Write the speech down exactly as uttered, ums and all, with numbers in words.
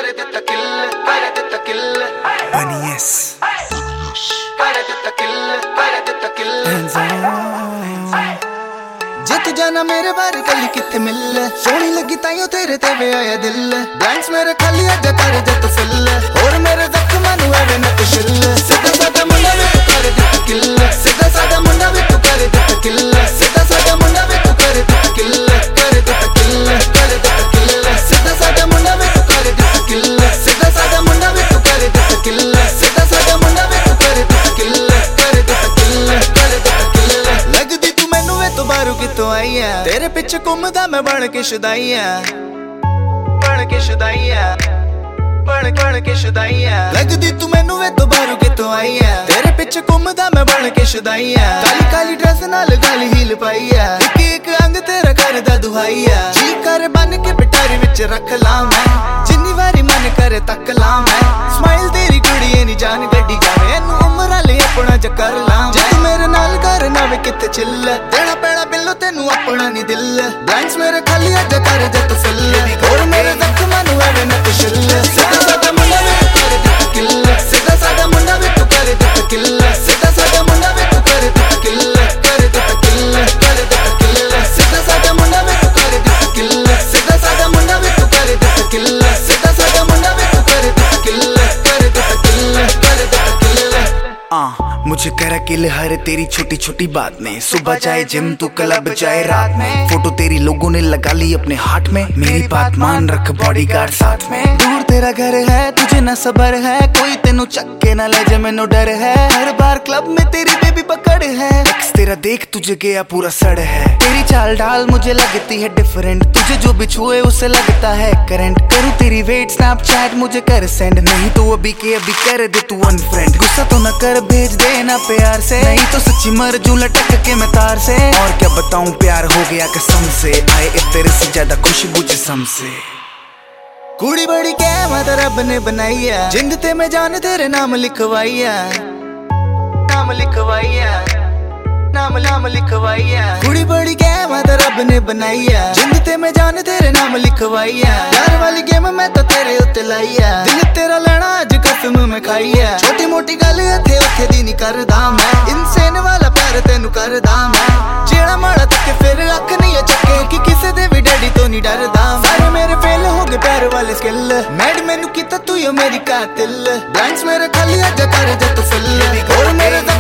कर ਦਿੱਤਾ ਕਿੱਲ ਕਰ ਦਿੱਤਾ ਕਿੱਲ ਬਨੀਐਸ ਕਰ ਦਿੱਤਾ ਕਿੱਲ ਕਰ ਦਿੱਤਾ ਕਿੱਲ ਜੇ ਤੂੰ ਜਾਣਾ ਮੇਰੇ ਬਾਰੇ ਕੱਲੀ ਕਿੱਥੇ ਮਿਲ ਸੋਹਣੀ ਲੱਗੀ ਤਾਈਓ ਤੇਰੇ ਤੇ ਵੇ ਆਇਆ ਦਿਲ ਡਾਂਸ ਮੇਰੇ ਖਾਲੀ ਅੱਜ ਕਰ ਜੇ ਤੂੰ ਫਿੱਲ ਹੋਰ ਮੇਰੇ ਜ਼ਖਮਾਂ ਨੂੰ ਐਵੇਂ ਨਾ ਤੂੰ ਛਿੱਲ ਸਿੱਧਾ ਸਾਡਾ ਮੁੰਡਾ ਵੇ ਤੂੰ ਕਰ ਦਿੱਤਾ ਕਿੱਲ ਸਿੱਧਾ ਸਾਡਾ ਮੁੰਡਾ ਵੇ ਤੂੰ ਕਰ ਦਿੱਤਾ ਕਿੱਲ ਸਿੱਧਾ ਸਾਡਾ ਮੁੰਡਾ ਵੇ ਤੂੰ ਕਰ ਦਿੱਤਾ ਕਿੱਲ ਕਰ ਦਿੱਤਾ ਕਿੱਲ ਕਰ ਦਿੱਤਾ ਕਿੱਲ ਸਿੱਧਾ ਸਾਡਾ ਮੁੰਡਾ ਵੇ ਤੂੰ ਕਰ ਦਿੱਤਾ ਕਿੱਲ ਸਿੱਧਾ ਸਾਡਾ ਮੁੰਡਾ ਵੇ ਤੂੰ ਕਰ ਦਿੱਤਾ ਕਿੱਲ ਸਿੱਧਾ ਸਾਡਾ ਮੁੰਡਾ ਵੇ ਤੂੰ ਕਰ ਦਿੱਤਾ ਕਿੱਲ ਕਰ ਦਿੱਤਾ ਕਿੱਲ ਕਰ ਦਿੱਤਾ ਕਿੱਲ ਲੱਗਦੀ ਤੂੰ ਮੈਨੂੰ ਵੇ ਤੂੰ ਬਾਹਰੋਂ ਕਿਤੋਂ ਆਈ ਆ ਤੇਰੇ ਪਿੱਛੇ ਘੁੰਮਦਾ ਮੈਂ ਬਣ ਕੇ ਸ਼ੁਦਾਈ ਆ ਬਣ ਕੇ ਸ਼ੁਦਾਈ ਆ ਬਣ ਬਣ ਕੇ ਸ਼ੁਦਾਈ ਆ ਲੱਗਦੀ ਤੂੰ ਮੈਨੂੰ ਵੇ ਤੂੰ ਬਾਹਰੋਂ ਕਿਤੋਂ ਆਈ ਆ ਤੇਰੇ ਪਿੱਛੇ ਘੁੰਮਦਾ ਮੈਂ ਬਣ ਕੇ ਸ਼ੁਦਾਈ ਆ ਕਾਲੀ ਕਾਲੀ ਡਰੈਸ ਨਾਲ ਗਾਲੀ ਹੀਲ ਪਾਈ ਆ ਇੱਕ ਇੱਕ ਅੰਗ ਤੇਰਾ ਕਰਦਾ ਦੁਹਾਈ ਆ ਜੀ ਕਰ ਬਨ ਕੇ ਪਿਟਾਰੀ ਵਿੱਚ ਰੱਖ ਲਾਂ ਮੈਂ ਜਿੰਨੀ ਵਾਰੀ ਮਨ ਕਰੇ ਤੱਕ ਲਾਂ ਮੈਂ ਸਮਾਈਲ ਤੇਰੀ ਕੁੜੀਏ ਨੀ ਜਾਨ ਗੱਡੀ ਜਾਵੇ ਇਹਨੂੰ ਉਮਰਾਂ ਲਈ ਆਪਣਾ ਚੱਕਰ ਲਾਂ ਜੇ ਤੂੰ ਮੇਰੇ ਨਾਲ ਕਰ ਨਾ ਵੇ ਕਿੱਥੇ ਚਿੱਲ ਦੇਣਾ ਪੈਣਾ ਬਿੱਲੋ ਤੈਨੂੰ ਆਪਣਾ ਨੀ ਦਿਲ ਬਲੈਂਕਸ ਮੇਰੇ ਖਾਲੀ ਅੱਜ ਕਰ ਜੇ ਤੂੰ ਫਿੱਲ ਹੋਰ ਮੇਰੇ ਜ਼ਖਮਾਂ ਨੂੰ ਐਵੇਂ ਨਾ ਤੂੰ ਛਿੱਲ ਸਿੱਧਾ ਸਾਡਾ ਮੁੰਡਾ ਵੇ ਤੂੰ ਕਰ ਦਿੱਤਾ ਕਿੱਲ ਸਿੱਧਾ ਸਾਡਾ ਮੁੰਡਾ ਵੇ ਤੂੰ ਕਰ ਦਿੱਤਾ ਕਿੱਲ ਸਿੱਧਾ ਸਾਡਾ ਮੁੰਡਾ ਵੇ ਤੂੰ ਕਰ ਦਿੱਤਾ ਕਿੱਲ ਕਰ ਦਿੱਤਾ ਕਿੱਲ ਕਰ ਦਿੱਤਾ ਕਿੱਲ ਸਿੱਧਾ ਸਾਡਾ ਮੁੰਡਾ ਵੇ ਤੂੰ ਕਰ ਦਿੱਤਾ ਕਿੱਲ ਸਿੱਧਾ ਸਾਡਾ ਮੁੰਡਾ ਵੇ ਤੂੰ ਕਰ ਦਿੱਤਾ ਕਿੱਲ ਸਿੱਧਾ ਸਾਡਾ ਮੁੰਡਾ ਵੇ ਤੂੰ ਕਰ ਦਿੱਤਾ ਕਿੱਲ ਕਰ ਦਿੱਤਾ ਕਿੱਲ ਕਰ ਦਿੱਤਾ ਕਿੱਲ आ, मुझे करा किल हर तेरी छोटी छोटी बात में सुबह चाहे जिम तू क्लब चाहे रात में फोटो तेरी लोगों ने लगा ली अपने हाथ में मेरी बात मान रख बॉडीगार्ड साथ में दूर तेरा घर है तुझे न सबर है कोई तेनू चक्के न ले जे मैनू डर है हर बार क्लब में तेरी बेबी पकड़ है एक्स तेरा देख तुझे गया पूरा सड़ है तेरी चाल ढाल मुझे लगती है डिफरेंट तुझे जो भी छुए उससे लगता है करंट करूँ तेरी वेट स्नैपचैट मुझे कर सेंड नहीं तो अभी के अभी कर दे तू अनफ्रेंड गुस्सा तो न कर भेज देना प्यार से नहीं तो सच्ची मर जूं लटक के मैं तार से और क्या बताऊं प्यार हो गया कसम से आए तेरे से ज्यादा खुशबू जिस्म से कुड़ी बड़ी कहमत रब ने बनाई है जिंद ते मैं जान तेरे नाम लिखवाई है नाम लिखवाई है नाम नाम लिखवाई है कुड़ी बड़ी कहमत रब ने बनाई है जिंद ते मैं जान तेरे नाम लिखवाई है प्यार वाली गेम मैं तो तेरे उत्ते लाई है दिल तेरा लेना अज कसम मैं खाई है छोटी मोटी गल इत्थे उत्थे दी नहीं करदा मैं इंसान वाला प्यार तेनू करदा मैं जेड़ा माड़ा तक फिर अख नहीं चके कि किसे दे भी डैडी तो नहीं डरदा सारे मेरे फेल हो गए प्यार वाले स्किल मैड मैनू कीता तू यो मेरी कातिल ब्लैंक्स मेरे खाली अज कर जे तू फिल और मेरे